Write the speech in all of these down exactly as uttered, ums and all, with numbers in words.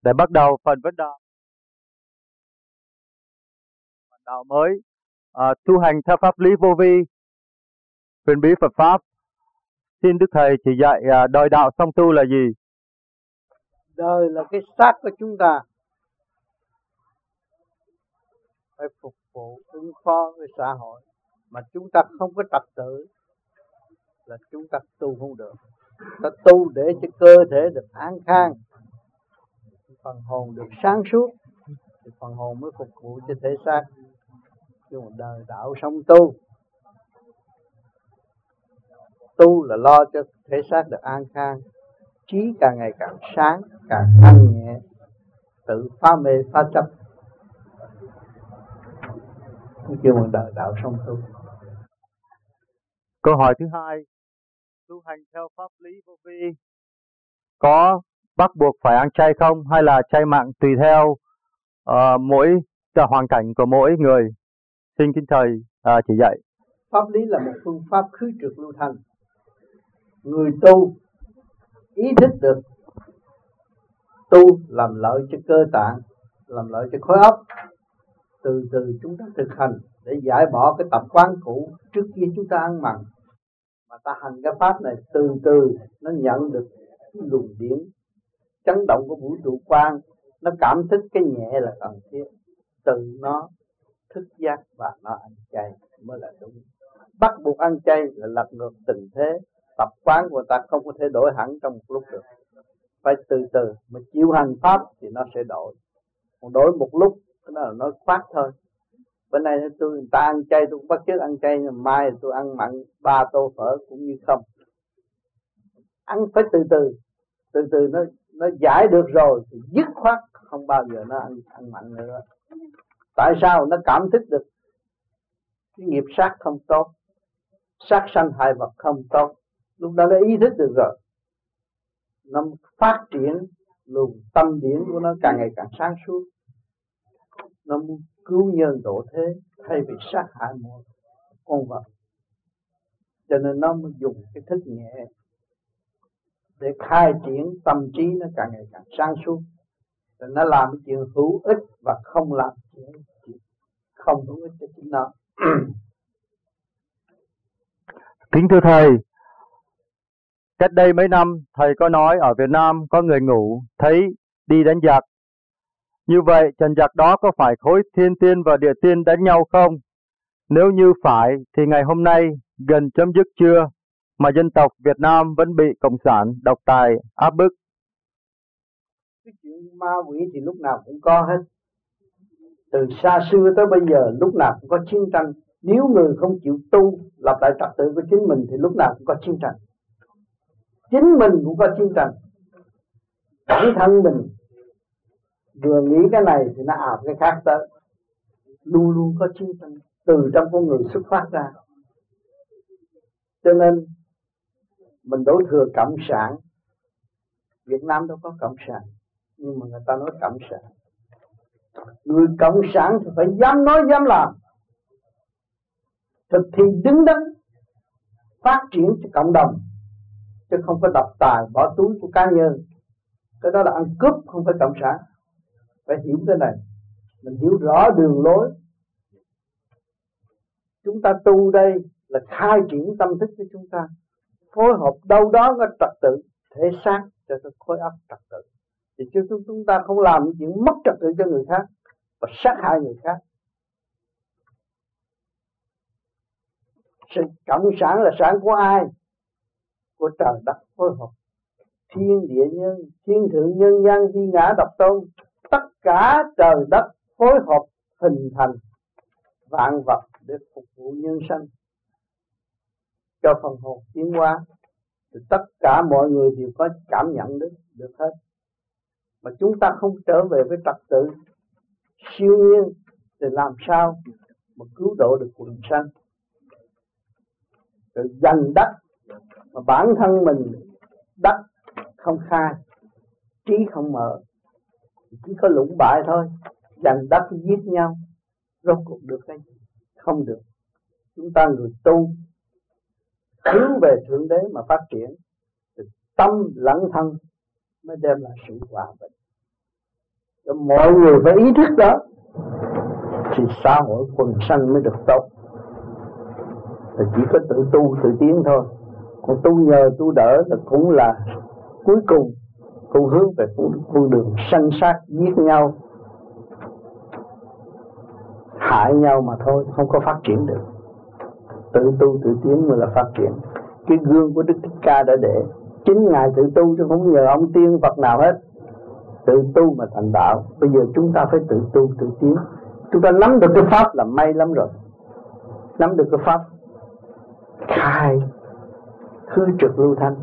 để bắt đầu phần vấn đạo. Phần đạo mới à, tu hành theo pháp lý vô vi, huyền bí Phật pháp. Xin Đức Thầy chỉ dạy à, đời đạo song tu là gì? Đời là cái xác của chúng ta, phải phục vụ ứng phó với xã hội, mà chúng ta không có trật tự là chúng ta tu không được. Ta tu để cho cơ thể được an khang, phần hồn được sáng suốt, thì phần hồn mới phục vụ cho thể xác. Chứ một đời đạo song tu, tu là lo cho thể xác được an khang, trí càng ngày càng sáng, càng thanh nhẹ, tự phá mê phá chấp. Kêu một đời đạo song tu. Câu hỏi thứ hai, tu hành theo pháp lý vô vi có bắt buộc phải ăn chay không, hay là chay mặn tùy theo uh, mỗi hoàn cảnh của mỗi người? Xin kính thầy uh, chỉ dạy. Pháp lý là một phương pháp khứ trượt lưu thanh. Người tu ý thức được tu làm lợi cho cơ tạng, làm lợi cho khối óc. Từ từ chúng ta thực hành để giải bỏ cái tập quán cũ trước kia chúng ta ăn mặn. Mà ta hành cái pháp này từ từ nó nhận được luồng điển chấn động của vũ trụ quang, nó cảm thức cái nhẹ là cần thiết, từ nó thức giác và nó ăn chay mới là đúng. Bắt buộc ăn chay là lật ngược tình thế, tập quán của ta không có thể đổi hẳn trong một lúc được, phải từ từ mà chịu hành pháp thì nó sẽ đổi. Còn đổi một lúc nó là nói khoác thôi. Bữa nay tôi người ta ăn chay tôi cũng bắt chước ăn chay, nhưng mai tôi ăn mặn ba tô phở cũng như không. Ăn phải từ từ, từ từ nó nó giải được rồi thì dứt khoát không bao giờ nó ăn ăn mặn nữa. Tại sao? Nó cảm thức được cái nghiệp sát không tốt, sát sanh hại vật không tốt. Lúc đó nó ý thức được rồi, nó phát triển luồng tâm điển của nó càng ngày càng sáng suốt. Nó muốn cứu nhân độ thế thay vì sát hại một con vật, cho nên nó mới dùng cái thức nhẹ để khai triển tâm trí nó càng ngày càng sáng suốt. Rồi nó làm cái chuyện hữu ích và không làm chuyện không hữu ích cho chính nó. Kính thưa thầy, cách đây mấy năm thầy có nói ở Việt Nam có người ngủ thấy đi đánh giặc. Như vậy trận giặc đó có phải khối thiên tiên và địa tiên đánh nhau không? Nếu như phải thì ngày hôm nay gần chấm dứt chưa mà dân tộc Việt Nam vẫn bị cộng sản độc tài áp bức? Cái chuyện ma quỷ thì lúc nào cũng có hết. Từ xa xưa tới bây giờ lúc nào cũng có chiến tranh. Nếu người không chịu tu lập lại trật tự của chính mình thì lúc nào cũng có chiến tranh. Chính mình cũng có chiến tranh. Bản thân mình vừa nghĩ cái này thì nó ảo cái khác tới. Luôn luôn có chiến tranh từ trong con người xuất phát ra. Cho nên mình đổ thừa cộng sản. Việt Nam đâu có cộng sản, nhưng mà người ta nói cộng sản. Người cộng sản thì phải dám nói dám làm, thực thi đứng đắn, phát triển cho cộng đồng, chứ không có độc tài bỏ túi của cá nhân. Cái đó là ăn cướp, không phải cộng sản. Phải hiểu cái này, mình hiểu rõ đường lối. Chúng ta tu đây là khai triển tâm thức của chúng ta, phối hợp đâu đó có trật tự thể xác cho cái khối óc trật tự, thì chứ chúng ta không làm những chuyện mất trật tự cho người khác và sát hại người khác. Sự cộng sản là sản của ai? Của trời đất phối hợp, thiên địa nhân, thiên thượng nhân gian, vi ngã độc tôn, tất cả trời đất phối hợp hình thành vạn vật để phục vụ nhân sanh, cho phần hồn tiến hóa. Thì tất cả mọi người đều có cảm nhận được, được hết. Mà chúng ta không trở về với trật tự siêu nhiên thì làm sao mà cứu độ được quần sanh? Rồi giành đất mà bản thân mình đất không khai, trí không mở, chỉ có lũng bại thôi. Giành đất giết nhau, rốt cuộc được cái gì? Không được. Chúng ta người tu hướng về Thượng Đế mà phát triển, thì tâm lẫn thân mới đem lại sự hòa bình. mọi người phải ý thức đó thì xã hội quần sanh mới được tốt. Thì chỉ có tự tu tự tiến thôi. Còn tu nhờ tu đỡ là cũng là cuối cùng cũng hướng về con đường sanh sát giết nhau, hại nhau mà thôi, không có phát triển được. Tự tu tự tiến mới là phát triển. Cái gương của Đức Thích Ca đã để, chính Ngài tự tu chứ không nhờ ông tiên Phật nào hết. Tự tu mà thành đạo. Bây giờ chúng ta phải tự tu tự tiến. Chúng ta nắm được cái pháp là may lắm rồi. Nắm được cái pháp khai hư trực lưu thanh.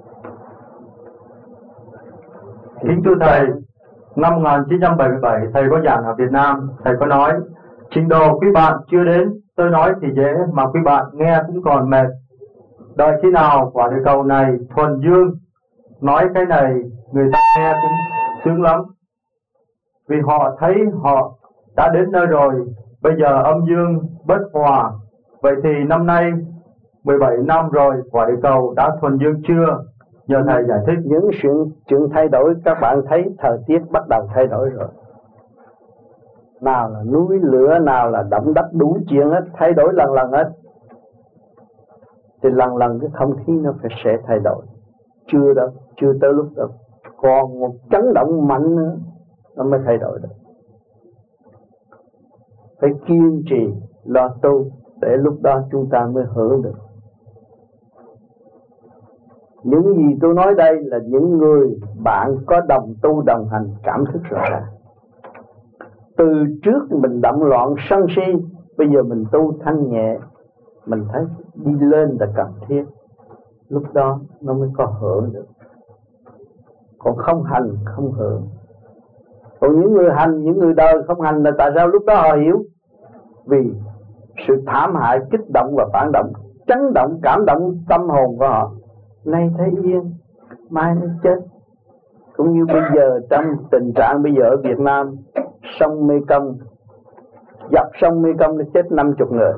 Kính thưa Thầy, năm một nghìn chín trăm bảy mươi bảy Thầy có giảng ở Việt Nam. Thầy có nói trình độ quý bạn chưa đến. Tôi nói thì dễ mà quý bạn nghe cũng còn mệt. Đợi khi nào quả địa cầu này thuần dương, nói cái này người ta nghe cũng sướng lắm. Vì họ thấy họ đã đến nơi rồi. Bây giờ âm dương bất hòa. Vậy thì năm nay mười bảy năm rồi, quả địa cầu đã thuần dương chưa? Nhờ Thầy giải thích. Những chuyện, chuyện thay đổi các bạn thấy thời tiết bắt đầu thay đổi rồi. Nào là núi lửa, nào là động đất, đủ chuyện hết, thay đổi lần lần hết. Thì lần lần cái không khí nó phải sẽ thay đổi. Chưa đâu, chưa tới lúc đâu. Còn một chấn động mạnh nữa nó mới thay đổi được. Phải kiên trì lo tu để lúc đó chúng ta mới hưởng được. Những gì tôi nói đây là những người bạn có đồng tu đồng hành cảm thức rõ ràng. Từ trước mình động loạn sân si, bây giờ mình tu thanh nhẹ, mình thấy đi lên là cần thiết. Lúc đó nó mới có hưởng được. Còn không hành không hưởng. Còn những người hành, những người đời không hành là tại sao lúc đó họ hiểu? Vì sự thảm hại, kích động và phản động, chấn động, cảm động tâm hồn của họ. Nay thấy yên, mai nó chết. Cũng như bây giờ trong tình trạng bây giờ ở Việt Nam, sông Mê Công, dọc sông Mê Công nó chết năm mươi người.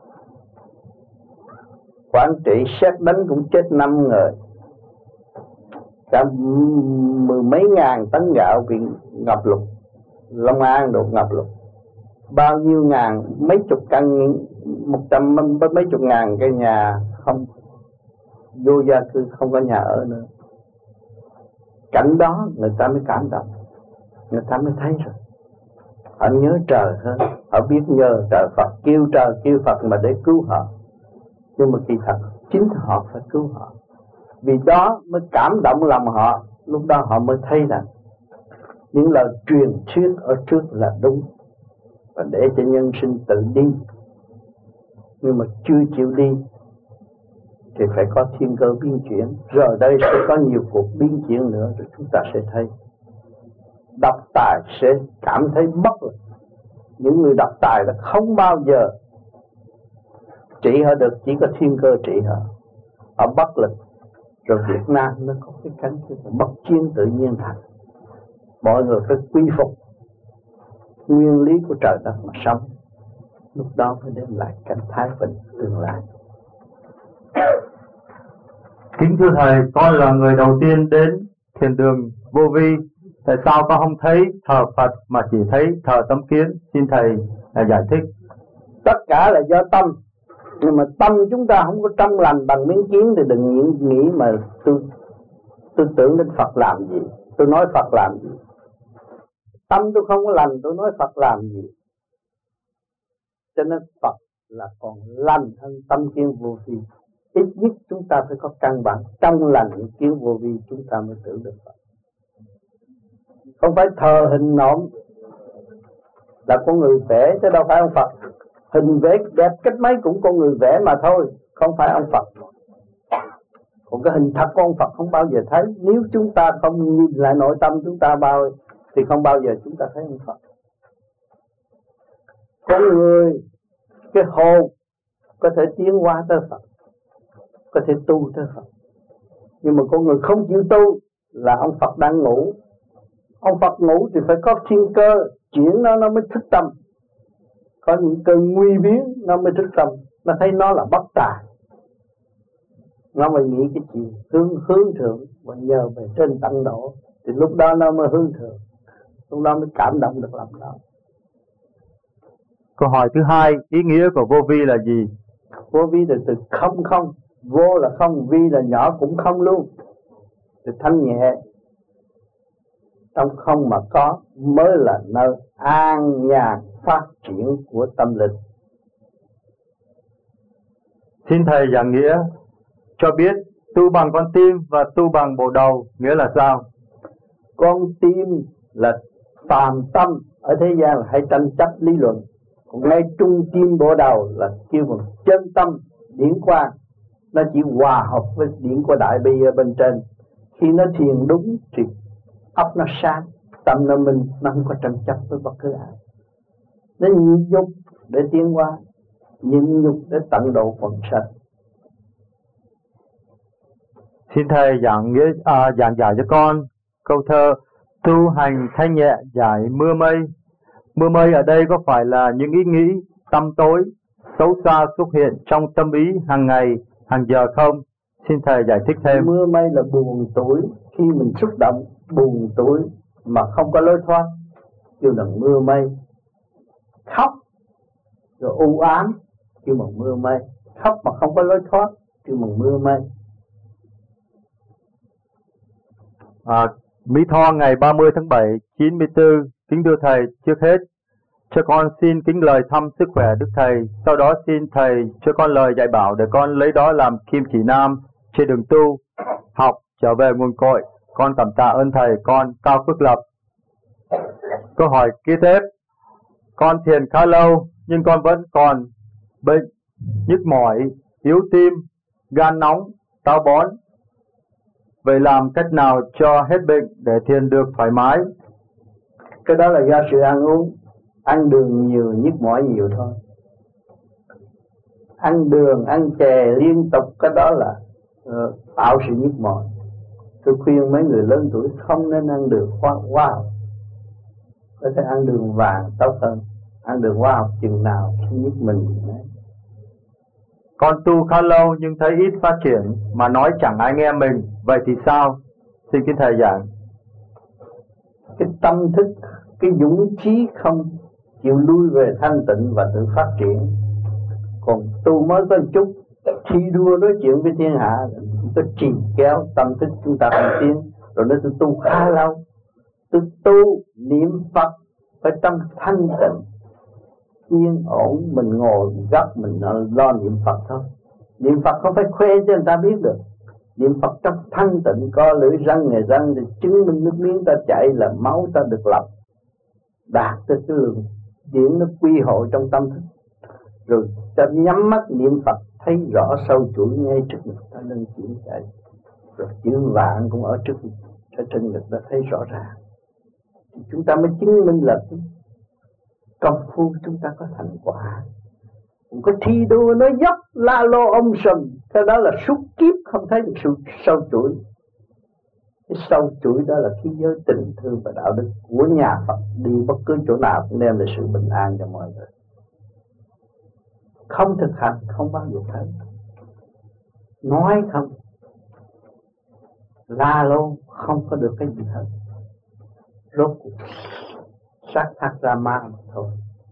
Quảng Trị xét đánh cũng chết năm người. Cả mười mấy ngàn tấn gạo bị ngập lụt. Long An đột ngập lụt. Bao nhiêu ngàn, mấy chục căn, một trăm mấy chục ngàn cái nhà không vô gia cư, không có nhà ở nữa. Cảnh đó người ta mới cảm động, người ta mới thấy rồi. Họ nhớ trời hơn, họ biết nhờ trời Phật, kêu trời kêu Phật mà để cứu họ. Nhưng mà kỳ thật chính họ phải cứu họ. Vì đó mới cảm động lòng họ. Lúc đó họ mới thấy rằng những lời truyền thuyết ở trước là đúng, và để cho nhân sinh tự đi. Nhưng mà chưa chịu đi thì phải có thiên cơ biến chuyển. Rồi đây sẽ có nhiều cuộc biến chuyển nữa, rồi chúng ta sẽ thấy. Độc tài sẽ cảm thấy bất lực. Những người độc tài là không bao giờ trị họ được, chỉ có thiên cơ trị họ. Họ bất lực. Rồi Việt Nam nó có cái cánh bất chiến tự nhiên thành. Mọi người phải quy phục nguyên lý của trời đất mà sống. Lúc đó mới đem lại cảnh thái bình tương lai. Kính thưa Thầy, con là người đầu tiên đến thiền đường Vô Vi. Tại sao con không thấy thờ Phật mà chỉ thấy thờ tấm kiến? Xin Thầy giải thích. Tất cả là do tâm. Nhưng mà tâm chúng ta không có trong lành bằng miếng kiến thì đừng nghĩ, nghĩ mà tôi, tôi tưởng đến Phật làm gì. Tôi nói Phật làm gì. Tâm tôi không có lành, tôi nói Phật làm gì. Cho nên Phật là còn lành hơn tâm kiến vô vi. Ít nhất chúng ta phải có căn bản trong lành những kiến vô vi, chúng ta mới tưởng được Phật. Không phải thờ hình nộm là con người vẽ chứ đâu phải ông Phật. Hình vẽ đẹp cách mấy cũng con người vẽ mà thôi, không phải ông Phật. Còn cái hình thật của ông Phật không bao giờ thấy. Nếu chúng ta không nhìn lại nội tâm chúng ta bao thì không bao giờ chúng ta thấy ông Phật. Con người, cái hồn có thể tiến hóa tới Phật, có thể tu tới Phật. Nhưng mà con người không chịu tu là ông Phật đang ngủ. Ông Phật ngủ thì phải có thiên cơ, chuyển nó nó mới thức tâm. Có những cơn nguy biến nó mới thức tâm. Nó thấy nó là bất tài, nó mới nghĩ cái chuyện hướng, hướng thượng và nhờ về trên tăng độ. Thì lúc đó nó mới hướng thượng. lúc đó mới cảm động được lòng đó. Câu hỏi thứ hai, ý nghĩa của vô vi là gì? Vô vi là từ không không, vô là không, vi là nhỏ cũng không luôn, từ thanh nhẹ. Trong không mà có mới là nơi an nhàn phát triển của tâm linh. Xin Thầy giảng nghĩa cho biết tu bằng con tim và tu bằng bộ đầu nghĩa là sao? Con tim là phàm tâm ở thế gian là hay tranh chấp lý luận, còn ngay trung tim bộ đầu là kêu bằng chân tâm điển quang, nó chỉ hòa hợp với điển của đại bi ở bên trên. Khi nó thiền đúng thì óc nó sáng, tâm nó minh, nó không có tranh chấp với bất cứ ai. Nó nhịn nhục để tiến hóa, nhịn nhục để tận độ phần sanh. Xin Thầy giảng nghĩa à, giảng giải cho con câu thơ tu hành thanh nhẹ giải mưa mây. Mưa mây ở đây có phải là những ý nghĩ tâm tối xấu xa xuất hiện trong tâm ý hàng ngày, hàng giờ không? Xin Thầy giải thích thêm. Mưa mây là buồn tuổi, khi mình xúc động buồn tuổi mà không có lối thoát, kêu là mưa mây. Khóc rồi u ám kêu bằng mưa mây, khóc mà không có lối thoát kêu bằng mưa mây. À, Mỹ Tho ngày ba mươi tháng bảy chín mươi tư, kính thưa Thầy, trước hết cho con xin kính lời thăm sức khỏe Đức Thầy, sau đó xin Thầy cho con lời dạy bảo để con lấy đó làm kim chỉ nam trên đường tu, học trở về nguồn cội. Con cảm tạ ơn Thầy, con Cao Phước Lập. Câu hỏi kế tiếp, con thiền khá lâu nhưng con vẫn còn bệnh nhức mỏi, yếu tim, gan nóng, táo bón. Vậy làm cách nào cho hết bệnh để thiền được thoải mái? Cái đó là do sự ăn uống, ăn đường nhiều nhức mỏi nhiều thôi. Ăn đường, ăn chè liên tục, cái đó là uh, tạo sự nhức mỏi. Tôi khuyên mấy người lớn tuổi không nên ăn đường hoa wow. Có thể ăn đường vàng tốt hơn. Ăn đường hoa học chừng nào nhức mình đấy. Con tu khá lâu nhưng thấy ít phát triển, mà nói chẳng ai nghe mình, vậy thì sao? Xin kính Thầy giảng. Cái tâm thức, cái dũng chí không chịu lui về thanh tịnh và tự phát triển. Còn tu mới có một chút thi đua nói chuyện với thiên hạ, chỉ có trì kéo tâm thức chúng ta không tiến. Rồi nói tôi tu khá lâu, tôi tu niệm Phật phải trong thanh tịnh yên ổn, mình ngồi gấp mình lo niệm Phật thôi. Niệm Phật không phải khoe cho người ta biết được. Niệm Phật trong thanh tịnh, co lưỡi răng nghề răng thì chứng minh nước miếng ta chảy là máu ta được lọc, đạt tới cái lượng điển nó quy hội trong tâm thức. Rồi ta nhắm mắt niệm Phật thấy rõ sâu chuỗi ngay trước ngực ta nên chuyển chạy. Rồi chữ vạn cũng ở trước ở trên ngực ta thấy rõ ràng. Thì chúng ta mới chứng minh là cái công phu chúng ta có thành quả. Không có thi đua nói dốc la lô ông sùm, cái đó là suốt kiếp không thấy được sự sâu chuỗi. Cái sâu chuỗi đó là khí giới tình thương và đạo đức của nhà Phật, đi bất cứ chỗ nào cũng đem lại sự bình an cho mọi người. Không thực hành không bao giờ thấy. Nói không, la lô không có được cái gì hết. Rốt cuộc sát thác ra ma thôi.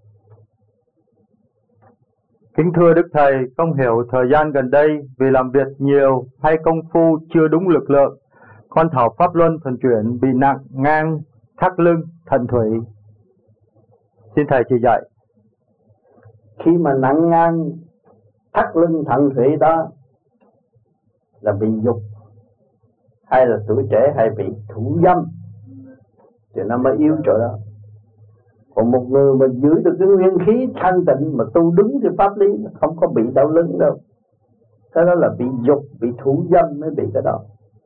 Kính thưa Đức Thầy, không hiểu thời gian gần đây vì làm việc nhiều hay công phu chưa đúng lực lượng, con thảo pháp luân thuần chuyển bị nặng ngang thắt lưng thận thủy. Xin Thầy chỉ dạy. Khi mà nặng ngang thắt lưng thận thủy đó là bị dục, hay là tuổi trẻ, hay bị thủ dâm thì nó mới yếu chỗ đó. Còn một người mà giữ được cái nguyên khí thanh tịnh mà tu đúng thì pháp lý không có bị đau lưng đâu. Cái đó là bị dục, bị thủ dâm mới bị cái đó.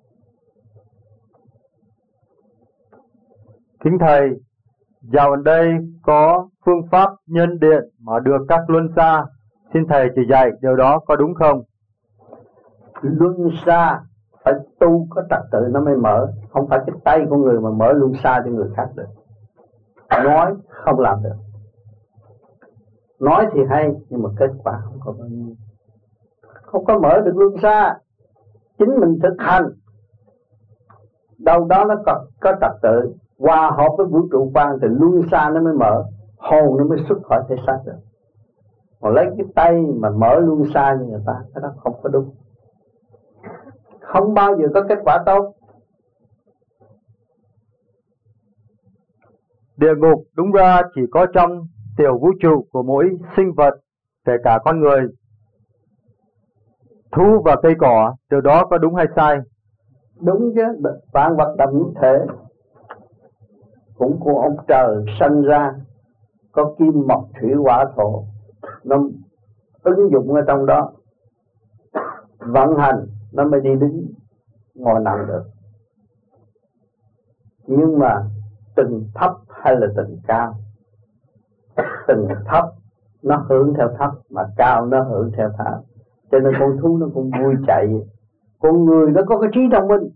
Kính Thầy, dạo gần đây có phương pháp nhân điện mà được các luân xa. Xin Thầy chỉ dạy điều đó có đúng không? Luân xa phải tu có trật tự nó mới mở. Không phải cái tay của người mà mở luân xa cho người khác được. Nói không làm được. Nói thì hay nhưng mà kết quả không có bao nhiêu. Không có mở được luân xa. Chính mình thực hành đâu đó nó có, có trật tự hòa hợp với vũ trụ quan thì luân xa nó mới mở, hồn nó mới xuất khỏi thể xác được. Còn lấy cái tay mà mở luân xa như người ta, cái đó không có đúng, không bao giờ có kết quả tốt. Địa ngục đúng ra chỉ có trong tiểu vũ trụ của mỗi sinh vật, kể cả con người, thú và cây cỏ. Điều đó có đúng hay sai? Đúng chứ, vạn vật đồng thể cũng của ông trời sanh ra, có kim mộc thủy hỏa thổ, nó ứng dụng ở trong đó, vận hành nó mới đi đứng ngồi nằm được. Nhưng mà từng thấp hay là từng cao, từng thấp nó hưởng theo thấp, mà cao nó hưởng theo cao. Cho nên con thú nó cũng vui chạy, con người nó có cái trí thông minh,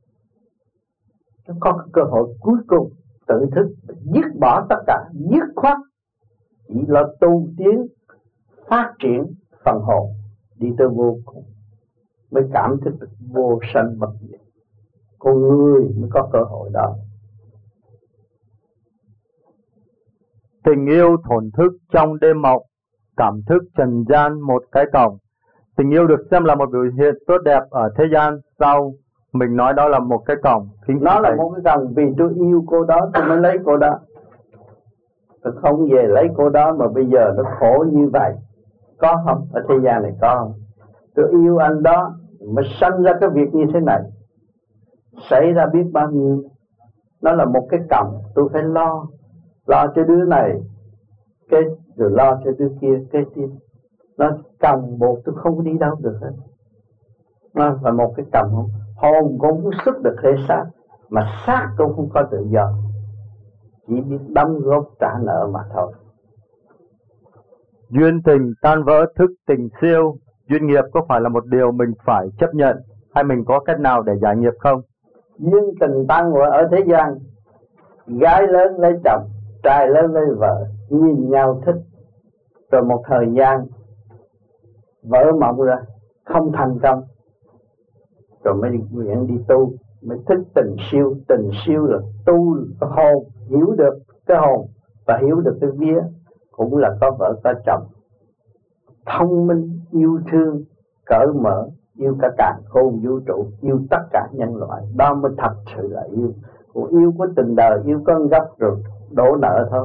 nó có cái cơ hội cuối cùng tự thức dứt bỏ tất cả, dứt khoát, chỉ là tu tiến phát triển phần hồn đi tới vô cùng, mới cảm thức được vô sanh bất diệt. Con người mới có cơ hội đó. Tình yêu thổn thức trong đêm mộng, cảm thức trần gian một cái cổng. Tình yêu được xem là một biểu hiện tốt đẹp ở thế gian. Sau mình nói đó là một cái cổng. Nó là một cái cổng vì tôi yêu cô đó tôi mới lấy cô đó. Tôi không về lấy cô đó mà bây giờ nó khổ như vậy. Có không? Ở thế gian này có không? Tôi yêu anh đó mà sanh ra cái việc như thế này, xảy ra biết bao nhiêu. Nó là một cái cổng, tôi phải lo. Lo cho đứa này cái, rồi lo cho đứa kia cái tiếp. Nó cầm một tôi không đi đâu được hết. Nó là một cái cầm không. Hồn cũng không xuất được thể xác, mà xác cũng không có tự do, chỉ biết đóng góp trả nợ mà thôi. Duyên tình tan vỡ thức tình siêu. Duyên nghiệp có phải là một điều mình phải chấp nhận, hay mình có cách nào để giải nghiệp không? Duyên tình tan vỡ ở thế gian, gái lớn lấy chồng, trai lớn lấy vợ, nhìn nhau thích, rồi một thời gian vỡ mộng ra không thành công, rồi mới nguyện đi tu, mới thích tình siêu. Tình siêu là tu cái hồn, hiểu được cái hồn và hiểu được cái vía, cũng là có vợ có chồng, thông minh, yêu thương, cởi mở, yêu cả càn khôn vũ trụ, yêu tất cả nhân loại. Đó mới thật sự là yêu. Còn yêu của tình đời, yêu con gấp rồi đổ nợ thôi.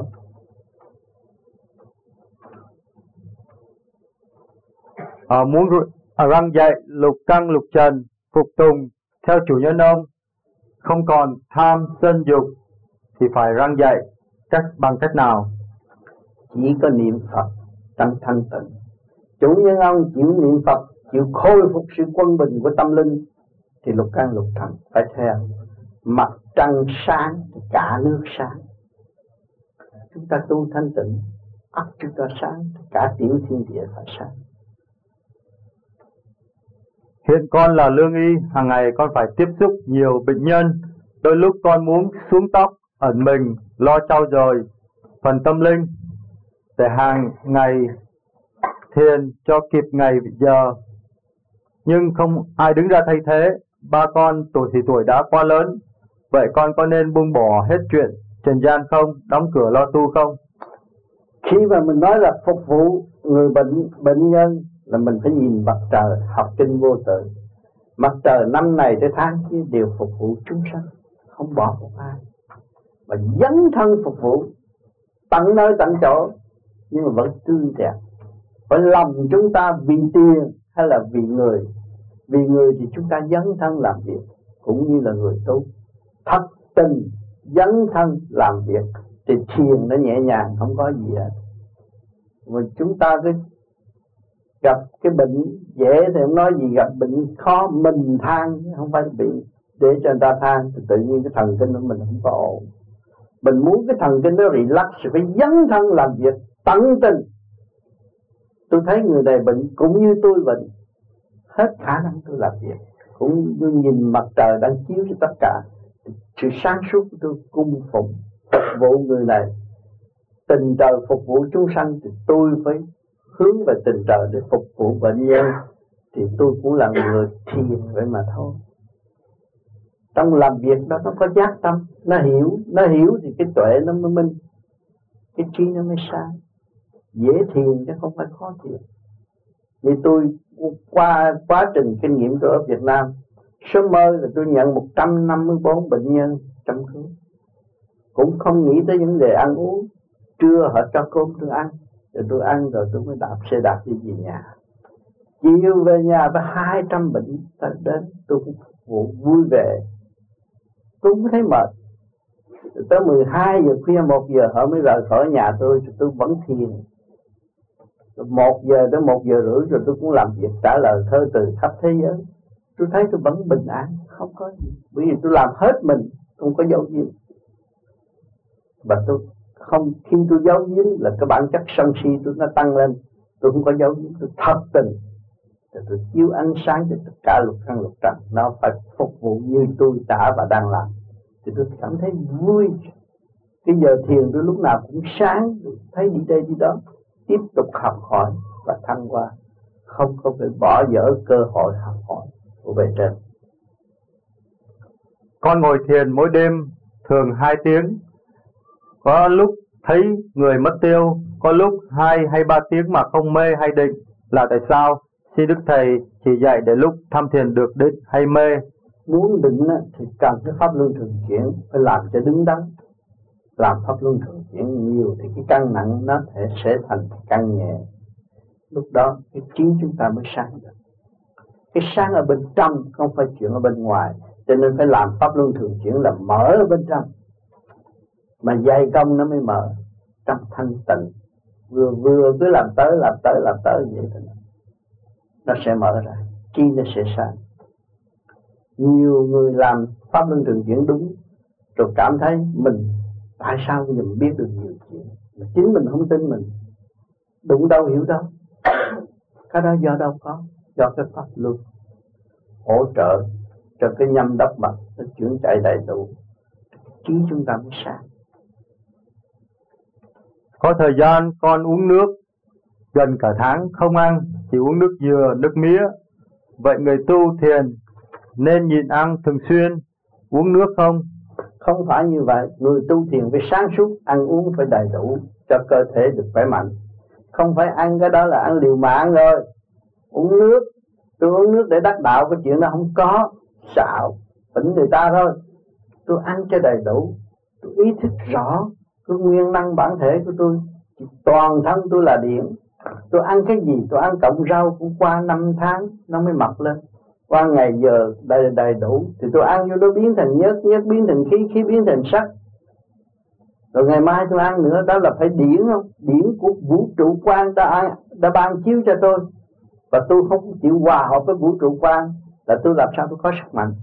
À, muốn à, răng dạy lục căn lục trần, phục tùng theo chủ nhân ông, không còn tham sân dục, thì phải răng dạy cách bằng cách nào? Chỉ có niệm Phật trong thanh tịnh. Chủ nhân ông chịu niệm Phật, chịu khôi phục sự quân bình của tâm linh, thì lục căn lục trần phải theo. Mặt trăng sáng thì cả nước sáng. Chúng ta tu thanh tịnh, óc chúng ta sáng, cả tiểu thiên địa phải sáng. Hiện con là lương y, hàng ngày con phải tiếp xúc nhiều bệnh nhân. Đôi lúc con muốn xuống tóc, ẩn mình, lo trau dồi phần tâm linh, để hàng ngày thiền cho kịp ngày giờ. Nhưng không ai đứng ra thay thế. Ba con tuổi thì tuổi đã quá lớn. Vậy con có nên buông bỏ hết chuyện trần gian không? Đóng cửa lo tu không? Khi mà mình nói là phục vụ người bệnh bệnh nhân là mình phải nhìn mặt trời, học kinh vô tự. Mặt trời năm này tới tháng kia đều phục vụ chúng sanh, không bỏ một ai, mà dấn thân phục vụ tận nơi tận chỗ, nhưng mà vẫn tươi đẹp. Phải lòng chúng ta vì tiền hay là vì người? Vì người thì chúng ta dấn thân làm việc, cũng như là người tu thật tình dấn thân làm việc thì thiền nó nhẹ nhàng, không có gì hết. Mà chúng ta cứ gặp cái bệnh dễ thì không nói gì, gặp bệnh khó mình than, không phải bị để cho người ta than, thì tự nhiên cái thần kinh của mình không có ổn. Mình muốn cái thần kinh nó relax thì phải dấn thân làm việc tận tình. Tôi thấy người này bệnh cũng như tôi bệnh, hết khả năng tôi làm việc, cũng như nhìn mặt trời đang chiếu cho tất cả. Sự sáng suốt của tôi cung phụng phục vụ người này, tình trời phục vụ chúng sanh, thì tôi phải hướng về tình trời để phục vụ bệnh nhân, thì tôi cũng là người thiền vậy mà thôi. Trong làm việc đó nó có giác tâm, nó hiểu, nó hiểu thì cái tuệ nó mới minh, cái trí nó mới sáng. Dễ thiền chứ không phải khó thiền. Như tôi qua quá trình kinh nghiệm tôi ở Việt Nam, sớm mơ là tôi nhận một trăm năm mươi bốn bệnh nhân chăm cứu, cũng không nghĩ tới vấn đề ăn uống. Trưa họ cho cơm tôi ăn, rồi tôi ăn rồi tôi mới đạp xe đạp đi về nhà. Chiều về nhà với hai trăm bệnh tới đến, tôi cũng phục vụ vui vẻ, tôi cũng thấy mệt. Rồi tới mười hai giờ khuya, một giờ họ mới rời khỏi nhà tôi, rồi tôi vẫn thiền. Rồi một giờ tới một giờ rưỡi rồi tôi cũng làm việc trả lời thơ từ khắp thế giới. Tôi thấy tôi vẫn bình an, không có gì. Bởi vì tôi làm hết mình, không có giấu giếm. Và tôi không, khi tôi giấu giếm là cái bản chất sân si tôi nó tăng lên. Tôi không có giấu giếm, tôi thật tình. Rồi tôi chiếu ánh sáng cho tất cả lục căn lục trần. Nó phải phục vụ như tôi đã và đang làm. Thì tôi cảm thấy vui. Cái giờ thiền tôi lúc nào cũng sáng, tôi thấy đi đây đi đó, tiếp tục học hỏi và thăng hoa, không có phải bỏ dở cơ hội học hỏi của bề trên. Con ngồi thiền mỗi đêm thường hai tiếng, có lúc thấy người mất tiêu, có lúc hai hay ba tiếng mà không mê hay định, là tại sao? Xin Đức Thầy chỉ dạy để lúc tham thiền được định hay mê. Muốn định thì cần cái pháp luân thường chuyển, phải làm cho đứng đắn. Làm pháp luân thường chuyển nhiều thì cái căn nặng nó thể sẽ thành căn nhẹ. Lúc đó cái trí chúng ta mới sáng được. Cái sáng ở bên trong, không phải chuyện ở bên ngoài. Cho nên phải làm pháp luân thường chuyển là mở ở bên trong. Mà dày công nó mới mở. Trong thanh tịnh, vừa vừa cứ làm tới, làm tới, làm tới vậy thôi. Nó sẽ mở ra, trí nó sẽ sáng. Nhiều người làm pháp luân thường chuyển đúng, rồi cảm thấy mình tại sao bây giờ mình biết được nhiều chuyện, mà chính mình không tin mình. Đụng đâu hiểu đâu. Cái đó do đâu có? Do cái pháp luân hỗ trợ cho cái nhâm đốc mạch nó chuyển chạy đầy đủ, trí chúng ta mới sáng. Có thời gian con uống nước gần cả tháng không ăn, chỉ uống nước dừa, nước mía. Vậy người tu thiền nên nhịn ăn thường xuyên, uống nước không? Không phải như vậy. Người tu thiền phải sáng suốt, ăn uống phải đầy đủ cho cơ thể được khỏe mạnh. Không phải ăn cái đó là ăn liều mạng rồi. Uống nước, tôi uống nước để đắc đạo, cái chuyện đó không có. Xạo, phỉnh người ta thôi. Tôi ăn cho đầy đủ, tôi ý thức rõ cái nguyên năng bản thể của tôi. Toàn thân tôi là điện. Tôi ăn cái gì, tôi ăn cọng rau cũng qua năm tháng nó mới mập lên. Qua ngày giờ đầy đầy đủ thì tôi ăn vô nó biến thành nhất, nhất biến thành khí, khí biến thành sắc. Rồi ngày mai tôi ăn nữa, đó là phải điển không? Điển của vũ trụ quan đã, đã ban chiếu cho tôi. Và tôi không chịu hòa hợp với vũ trụ quan, là tôi làm sao tôi có sức mạnh.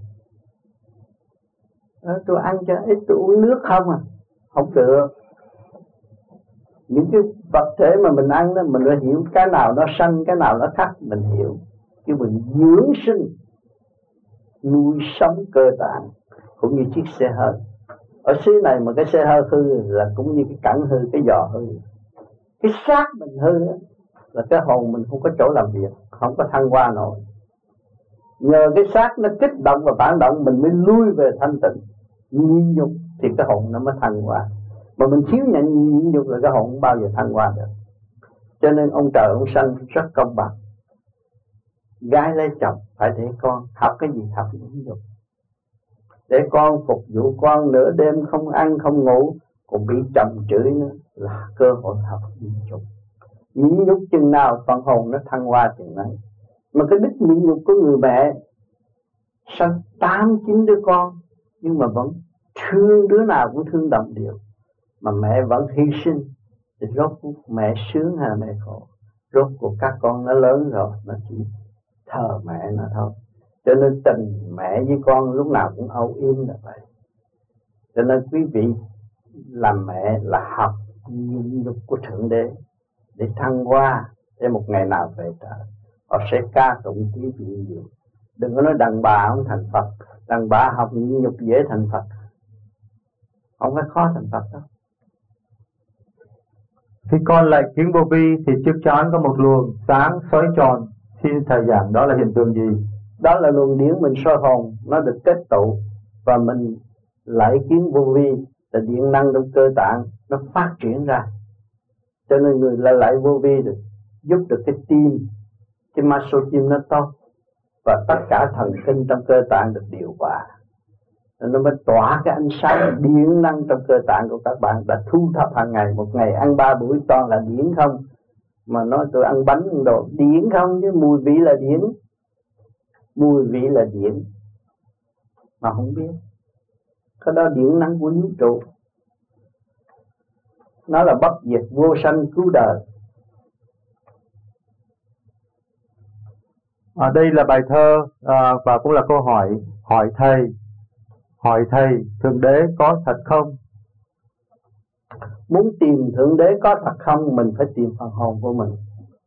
Đó, tôi ăn cho ít, tôi uống nước không à? Không được. Những cái vật thể mà mình ăn đó, mình phải hiểu cái nào nó sanh, cái nào nó khắc, mình hiểu. Chứ mình dưỡng sinh, nuôi sống cơ tạng, cũng như chiếc xe hơi. Ở xứ này mà cái xe hơi hư là cũng như cái cẳng hư, cái giò hư. Cái xác mình hư là cái hồn mình không có chỗ làm việc, không có thăng hoa nổi. Nhờ cái xác nó kích động và phản động, mình mới lui về thanh tịnh, nhịn nhục thì cái hồn nó mới thăng hoa. Mà mình thiếu nhận nhịn nhục là cái hồn không bao giờ thăng hoa được. Cho nên ông trời ông sanh rất công bằng. Gái lấy chồng phải để con học cái gì, học nhịn nhục. Để con phục vụ con nửa đêm không ăn không ngủ, còn bị chồng chửi nữa, là cơ hội học nhịn nhục. Nhịn nhục chừng nào phần hồn nó thăng hoa chừng này. Mà cái đức nhịn nhục của người mẹ sanh tám chín đứa con, nhưng mà vẫn thương đứa nào cũng thương đồng đều. Mà mẹ vẫn hy sinh, thì rốt cuộc mẹ sướng hay là mẹ khổ? Rốt cuộc các con nó lớn rồi, nó chỉ thờ mẹ nó thôi. Cho nên tình mẹ với con lúc nào cũng âu yếm là vậy. Cho nên quý vị làm mẹ là học nhịn nhục của Thượng Đế để thăng hoa, để một ngày nào về trời họ sẽ ca tụng quý vị nhiều. Đừng có nói đàn bà không thành Phật, đàn bà học nhịn nhục dễ thành Phật, không phải khó thành Phật đâu. Khi con lại kiến vô vi thì trước trán có một luồng sáng xoáy tròn, xin thầy giảng đó là hiện tượng gì? Đó là luồng điển mình soi hồn, nó được kết tụ. và mình lại kiến vô vi là điện năng trong cơ tạng nó phát triển ra, cho nên người lại lại vô vi được giúp được cái tim, cái mã số tim nó tốt, và tất cả thần kinh trong cơ tạng được điều hòa, nó mới tỏa cái ánh sáng điện năng trong cơ tạng của các bạn đã thu thập hàng ngày. Một ngày ăn ba buổi toàn là điển không, mà nói tôi ăn bánh đồ điển không, chứ mùi vị là điển, mùi vị là điển mà không biết. Cái đó điện năng của vũ trụ, nó là bất diệt vô sanh cứu đời. À, đây là bài thơ à, và cũng là câu hỏi. Hỏi thầy, hỏi thầy, Thượng Đế có thật không? Muốn tìm Thượng Đế có thật không, mình phải tìm phần hồn của mình.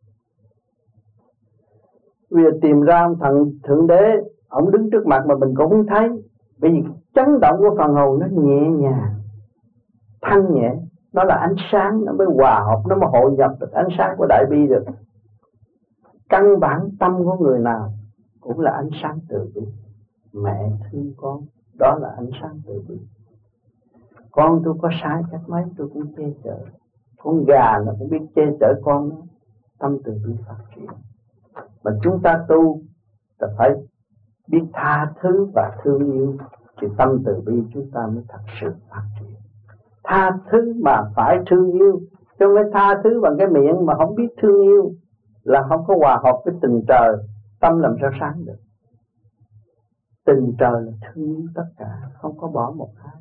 Vì tìm ra ông thần Thượng Đế, ông đứng trước mặt mà mình cũng không thấy, bởi vì chấn động của phần hồn nó nhẹ nhàng, thanh nhẹ, nó là ánh sáng, nó mới hòa hợp, nó mới hội nhập được ánh sáng của Đại Bi được. Căn bản tâm của người nào cũng là ánh sáng từ bi. Mẹ thương con, đó là ánh sáng từ bi. Con tôi có sai cách mấy tôi cũng che chở. Con gà nó cũng biết che chở con, tâm từ bi phát triển. Mà chúng ta tu là phải biết tha thứ và thương yêu, thì tâm từ bi chúng ta mới thật sự phát triển. Tha thứ mà phải thương yêu, chứ không phải tha thứ bằng cái miệng mà không biết thương yêu, là không có hòa hợp với tình trời, tâm làm sao sáng được. Tình trời là thương yêu tất cả, không có bỏ một ai.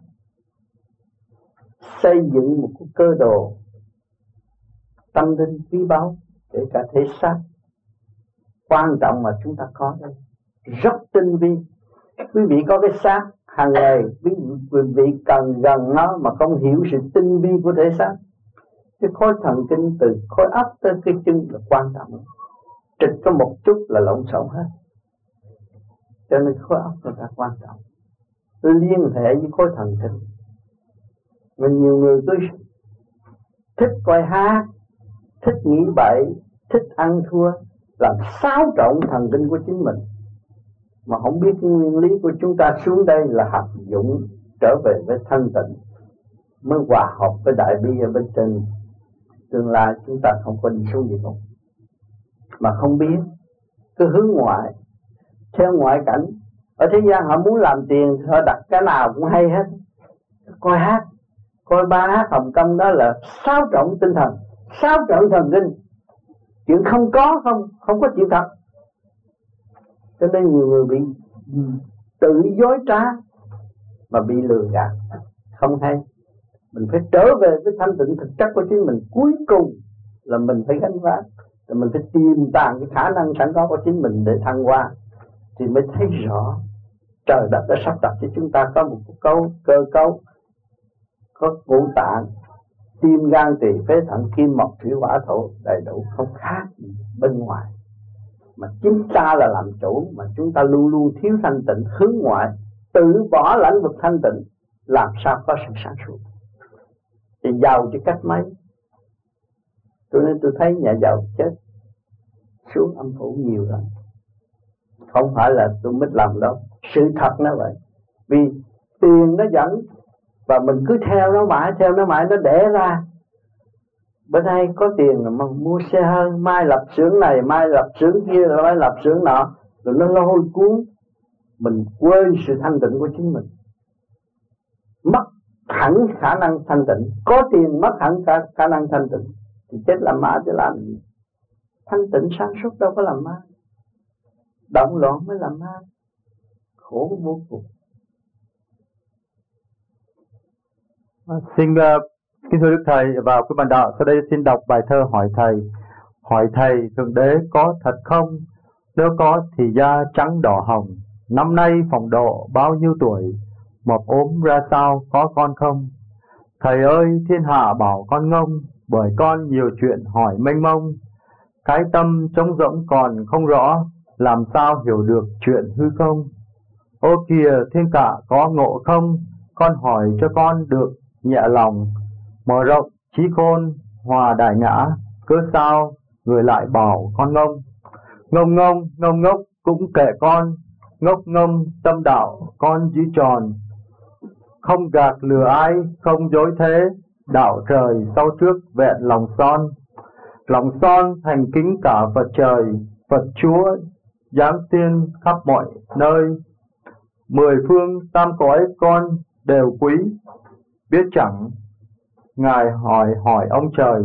Xây dựng một cái cơ đồ tâm linh quý báu, kể cả thể xác quan trọng mà chúng ta có đây, rất tinh vi. Quý vị có cái xác hàng ngày, quý vị cần gần nó mà không hiểu sự tinh vi của thể xác. Cái khối thần kinh từ khối óc tới cái chân là quan trọng, trịch có một chút là lộn xộn hết. Cho nên khối óc là quan trọng, liên hệ với khối thần kinh. Mà nhiều người cứ thích coi hát, thích nghĩ bậy, thích ăn thua, làm xáo trộn thần kinh của chính mình, mà không biết cái nguyên lý của chúng ta xuống đây là học dụng trở về với thanh tịnh, mới hòa hợp với Đại Bi ở bên trên. Tương lai chúng ta không có đi xuống địa ngục mà không biết, cứ hướng ngoại, theo ngoại cảnh. Ở thế gian họ muốn làm tiền, họ đặt cái nào cũng hay hết. Coi hát, coi ba hát Hồng Kông đó là xáo trộn tinh thần, xáo trộn thần kinh. Chuyện không có không, không có chuyện thật. Cho nên nhiều người bị tự dối trá mà bị lừa gạt, không hay. Mình phải trở về với thanh tịnh thực chất của chính mình. Cuối cùng là mình phải gánh vác, là mình phải tìm tàng cái khả năng sẵn có của chính mình để thăng hoa, thì mới thấy rõ trời đất đã sắp đặt cho chúng ta có một câu cơ cấu, có ngũ tạng, tim gan tỳ phế thận kim mộc thủy hỏa thổ đầy đủ, không khác gì bên ngoài. Mà chính ta là làm chủ, mà chúng ta luôn luôn thiếu thanh tịnh, hướng ngoại, tự bỏ lãnh vực thanh tịnh, làm sao có sự sáng suốt. Thì giàu chứ cách mấy. Cho nên tôi thấy nhà giàu chết xuống âm phủ nhiều lắm. Không phải là tôi mới làm đâu, sự thật nó vậy. Vì tiền nó dẫn, và mình cứ theo nó mãi, theo nó mãi, nó đẻ ra. Bên đây có tiền mà mua xe hơi, mai lập xưởng này, mai lập xưởng kia, mai lập xưởng nọ, rồi nó lôi cuốn. Mình quên sự thanh tịnh của chính mình, mất hẳn khả năng thanh tịnh. Có tiền mất hẳn khả, khả năng thanh tịnh, thì chết làm ma để làm gì? Thanh tịnh sáng suốt đâu có làm ma, động loạn mới làm ma, khổ vô cùng. Xin uh, kính thưa Đức Thầy và quý bạn đạo, sau đây xin đọc bài thơ hỏi Thầy. Hỏi Thầy, Thượng Đế có thật không? Nếu có thì da trắng đỏ hồng. Năm nay phòng độ bao nhiêu tuổi? Mập ốm ra sao, có con không? Thầy ơi, thiên hạ bảo con ngông, bởi con nhiều chuyện hỏi mênh mông. Cái tâm trống rỗng còn không rõ, làm sao hiểu được chuyện hư không? Ô kìa, thiên cả có ngộ không? Con hỏi cho con được nhẹ lòng. Mở rộng trí khôn, hòa đại ngã, cớ sao người lại bảo con ngông? Ngông ngông, ngông ngốc cũng kệ con, ngốc ngông tâm đạo con giữ tròn. không gạt lừa ai, không dối thế, đạo trời sau trước vẹn lòng son. Lòng son thành kính cả Phật trời, Phật Chúa giáng tiên khắp mọi nơi. Mười phương tam cõi con đều quý, biết chẳng Ngài hỏi hỏi ông trời.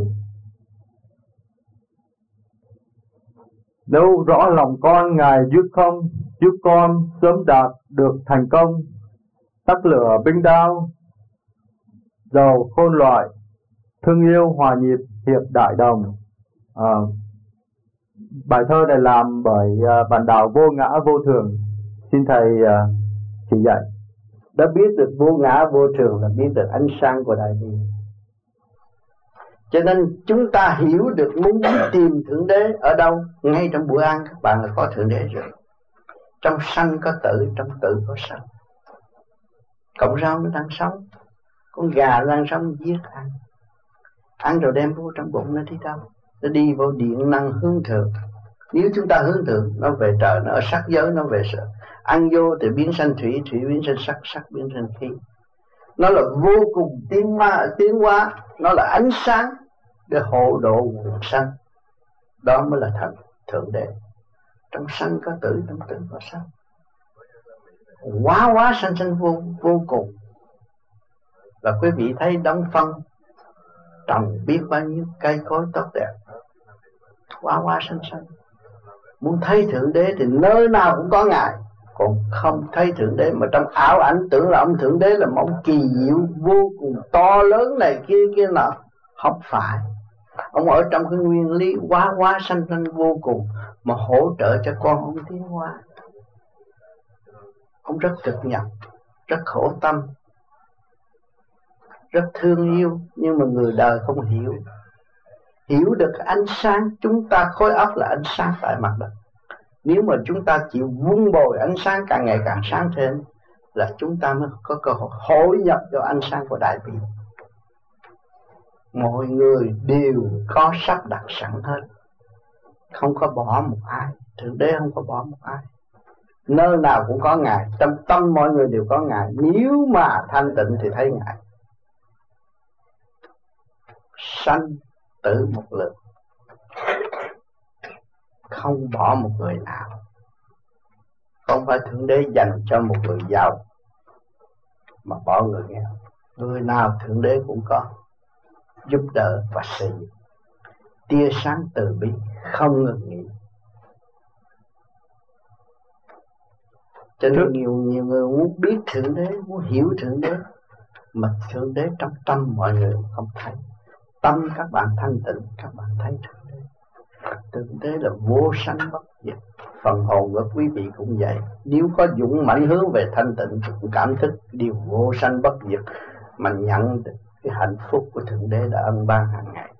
Nếu rõ lòng con Ngài giúp không, giúp con sớm đạt được thành công. Tắt lửa binh đao, dầu khôn loại, thương yêu hòa nhịp hiệp đại đồng. À, bài thơ này làm bởi uh, bản đạo Vô Ngã Vô Thường. Xin thầy uh, chỉ dạy. Đã biết được vô ngã vô thường là biết được ánh sáng của đại bi. Cho nên chúng ta hiểu được muốn tìm Thượng Đế ở đâu. Ngay trong bữa ăn các bạn là có Thượng Đế rồi. Trong sanh có tử, trong tử có sanh. Cọng rau nó đang sống, con gà nó đang sống giết ăn. Ăn rồi đem vô trong bụng nó đi đâu? Nó đi vào điện năng hướng thượng. Nếu chúng ta hướng thượng, nó về trời, nó ở sắc giới, nó về sở. Ăn vô thì biến sanh thủy, thủy biến sanh sắc, sắc biến sanh khí. Nó là vô cùng tiến hóa, tiến hóa. Nó là ánh sáng để hộ độ quần sanh. Đó mới là thần Thượng Đế. Trong sanh có tử, trong tử có sanh. Quá quá sanh sanh vô, vô cùng. Và quý vị thấy đóng phân trồng biết bao nhiêu cây cối tốt đẹp, quá quá sanh sanh. Muốn thấy Thượng Đế thì nơi nào cũng có Ngài. Còn không thấy Thượng Đế mà trong ảo ảnh tưởng là ông Thượng Đế là một ông kỳ diệu vô cùng to lớn này kia kia nọ. Không phải. Ông ở trong cái nguyên lý quá quá sanh sanh vô cùng mà hỗ trợ cho con ông tiến hóa. Ông rất cực nhọc, rất khổ tâm, rất thương yêu, nhưng mà người đời không hiểu. Hiểu được ánh sáng, chúng ta khối óc là ánh sáng tại mặt đất. Nếu mà chúng ta chịu vun bồi ánh sáng càng ngày càng sáng thêm, là chúng ta mới có cơ hội hội nhập vào ánh sáng của đại bi. Mọi người đều có sắp đặt sẵn hết, không có bỏ một ai. Thượng Đế không có bỏ một ai. Nơi nào cũng có Ngài, trong tâm mọi người đều có Ngài. Nếu mà thanh tịnh thì thấy Ngài. Sanh tử một lượt, không bỏ một người nào. Không phải Thượng Đế dành cho một người giàu mà bỏ người nghèo. Người nào Thượng Đế cũng có, giúp đỡ và xây dựng. Tia sáng từ bi không ngừng nghỉ. Cho nên nhiều, nhiều người muốn biết Thượng Đế, muốn hiểu Thượng Đế, mà Thượng Đế trong tâm mọi người không thấy. Tâm các bạn thanh tịnh, các bạn thấy Thượng Đế. Thượng Đế là vô sanh bất diệt. Phần hồn của quý vị cũng vậy. Nếu có dũng mãnh hướng về thanh tịnh thì cũng cảm thức điều vô sanh bất diệt, mà nhận được cái hạnh phúc của Thượng Đế đã ân ban hàng ngày.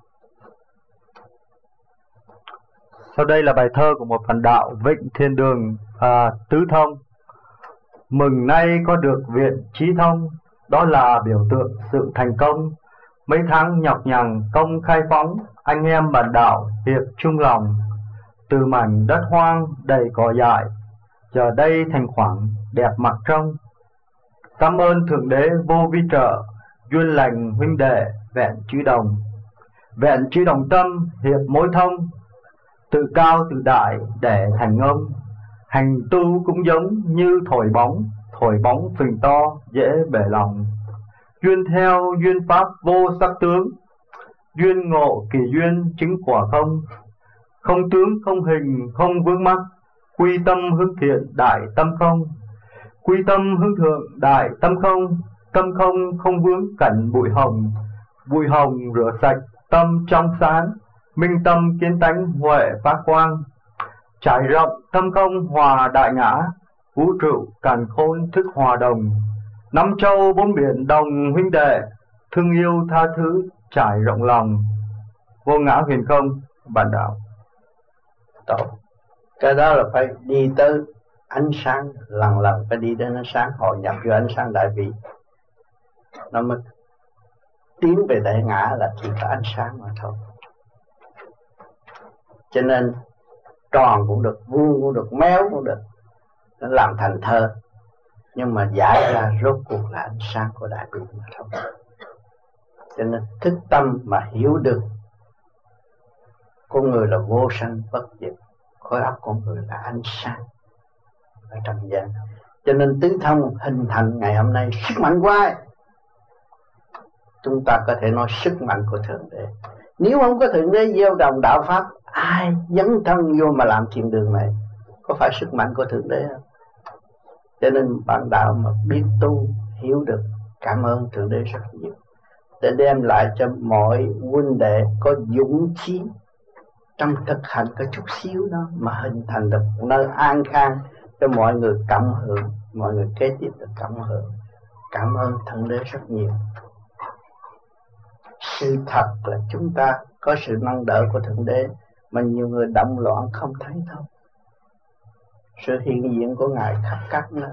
Sau đây là bài thơ của một phần đạo Vịnh Thiên Đường à, Tứ Thông. Mừng nay có được viện trí thông, đó là biểu tượng sự thành công. Mấy tháng nhọc nhằn công khai phóng, anh em bản đạo hiệp chung lòng. Từ mảnh đất hoang đầy cỏ dại, giờ đây thành khoảng đẹp mặt trông. Cảm ơn Thượng Đế vô vi trợ, duyên lành huynh đệ vẹn chữ đồng. Vẹn chữ đồng tâm hiệp mối thông, tự cao tự đại để thành ông. Hành tu cũng giống như thổi bóng, thổi bóng phình to dễ bể lòng. Duyên theo duyên pháp vô sắc tướng, duyên ngộ kỳ duyên chứng quả không. Không tướng không hình không vướng mắc, quy tâm hướng thiện đại tâm không. Quy tâm hướng thượng đại tâm không, tâm không không vướng cảnh bụi hồng. Bụi hồng rửa sạch tâm trong sáng, minh tâm kiến tánh huệ phát quang. Trải rộng tâm không hòa đại ngã, vũ trụ càn khôn thức hòa đồng. Năm châu bốn biển đồng huynh đệ, thương yêu tha thứ trải rộng lòng. Vô ngã huyền không bản đạo. Tốt. Cái đó là phải đi tới ánh sáng, lần lần phải đi đến ánh sáng, hội nhập với ánh sáng đại bi. Nó mới tiến về đại ngã là chỉ có ánh sáng mà thôi. Cho nên tròn cũng được, vuông cũng được, méo cũng được, nó làm thành thơ. nhưng mà giải ra rốt cuộc là ánh sáng của đại bi mà thôi. Cho nên thức tâm mà hiểu được con người là vô sanh bất diệt, khối óc con người là ánh sáng ở trần gian. Cho nên tứ thông hình thành ngày hôm nay sức mạnh của ai? Chúng ta có thể nói sức mạnh của Thượng Đế. Nếu không có Thượng Đế gieo đồng đạo Pháp, ai dấn thân vô mà làm thiền đường này? Có phải sức mạnh của Thượng Đế không? Cho nên bạn đạo mà biết tu, hiểu được, cảm ơn Thượng Đế rất nhiều, để đem lại cho mọi huynh đệ có dũng chí trong thực hành có chút xíu đó mà hình thành được một nơi an khang cho mọi người cộng hưởng, mọi người kế tiếp được cộng hưởng. Cảm ơn Thượng Đế rất nhiều. Sự thật là chúng ta có sự nâng đỡ của Thượng Đế mà nhiều người động loạn không thấy thôi. Sự hiện diện của Ngài khắp các nơi.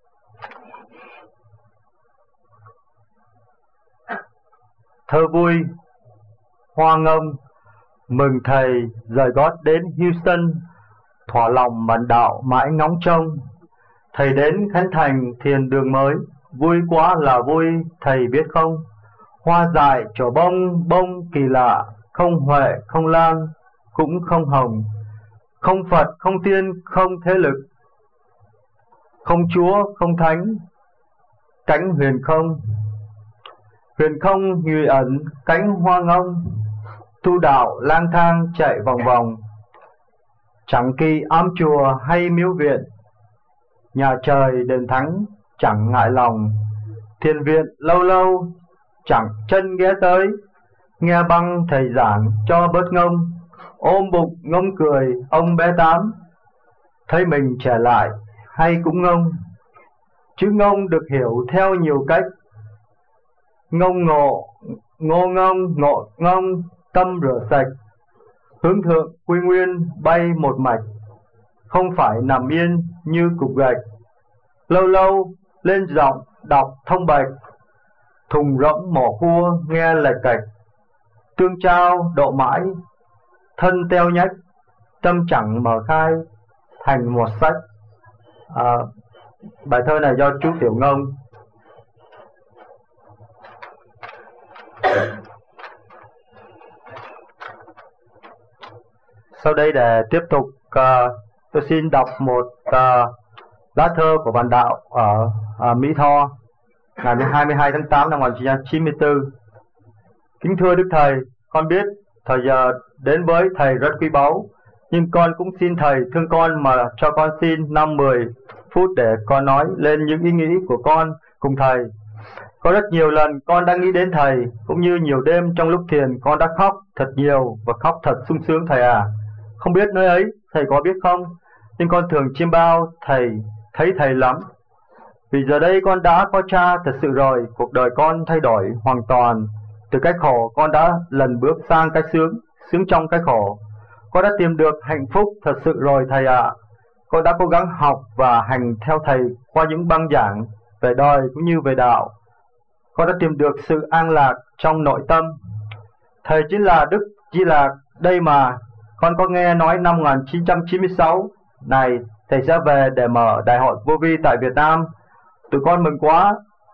Thơ vui Hoa Ngông mừng thầy rời gót đến Houston, thỏa lòng bạn đạo mãi ngóng trông. Thầy đến khánh thành thiền đường mới, vui quá là vui thầy biết không? Hoa dại trổ bông bông kỳ lạ, không huệ không lan cũng không hồng, không Phật không tiên không thế lực, không Chúa không Thánh, cánh huyền không. Huyền không ngụy ẩn cánh hoa ngông, tu đạo lang thang chạy vòng vòng. Chẳng kỳ ám chùa hay miếu viện, nhà trời đền thánh chẳng ngại lòng. Thiền viện lâu lâu chẳng chân ghé tới, nghe băng thầy giảng cho bớt ngông. Ôm bụng ngông cười ông bé Tám, thấy mình trẻ lại hay cũng ngông. Chữ ngông được hiểu theo nhiều cách, ngông ngộ, ngô ngông, ngộ ngông, tâm rửa sạch, hướng thượng quy nguyên bay một mạch, không phải nằm yên như cục gạch. Lâu lâu lên giọng đọc thông bạch, thùng rỗng mỏ cua nghe lệch cạch. Tương trao độ mãi, thân teo nhách, tâm chẳng mở khai, thành một sách. À, bài thơ này do chú Tiểu Ngông. Sau đây để tiếp tục, uh, tôi xin đọc một uh, lá thơ của bạn đạo ở uh, Mỹ Tho ngày hai mươi hai tháng tám năm một nghìn chín trăm chín mươi tư. Kính thưa Đức Thầy, con biết thời giờ đến với Thầy rất quý báu, nhưng con cũng xin Thầy thương con mà cho con xin năm mười phút để con nói lên những ý nghĩ của con cùng Thầy. Có rất nhiều lần con đã nghĩ đến Thầy, cũng như nhiều đêm trong lúc thiền con đã khóc thật nhiều và khóc thật sung sướng Thầy à. Không biết nơi ấy Thầy có biết không, nhưng con thường chiêm bao Thầy, thấy Thầy lắm. Vì giờ đây con đã có cha thật sự rồi, cuộc đời con thay đổi hoàn toàn. Từ cái khổ con đã lần bước sang cái sướng, sướng trong cái khổ. Con đã tìm được hạnh phúc thật sự rồi Thầy ạ. À. Con đã cố gắng học và hành theo Thầy qua những băng giảng về đời cũng như về đạo. Con đã tìm được sự an lạc trong nội tâm. Thầy chính là Đức Di Lạc đây mà. Con có nghe nói năm một nghìn chín trăm chín mươi sáu này Thầy sẽ về để mở Đại hội Vô Vi tại Việt Nam. Tụi con mừng quá.